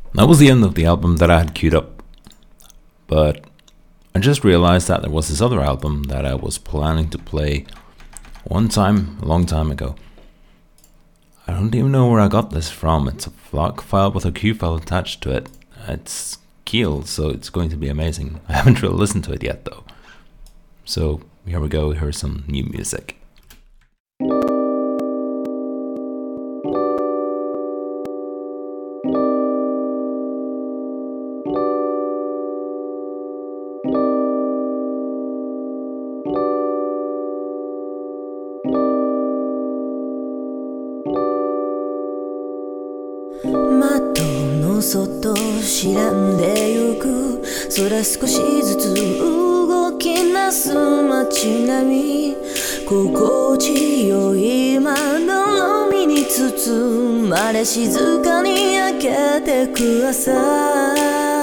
That was the end of the album that I had queued up, but I just realized that there was this other album that I was planning to play one time, a long time ago. I don't even know where I got this from. It's a FLOC file with a Q file attached to it. It's Keel, so it's going to be amazing. I haven't really listened to it yet, though. So here we go, here's some new music. 窓の外知らんでゆく空少しずつ動き出す街並み心地よい窓のみに包まれ静かに焼けてく朝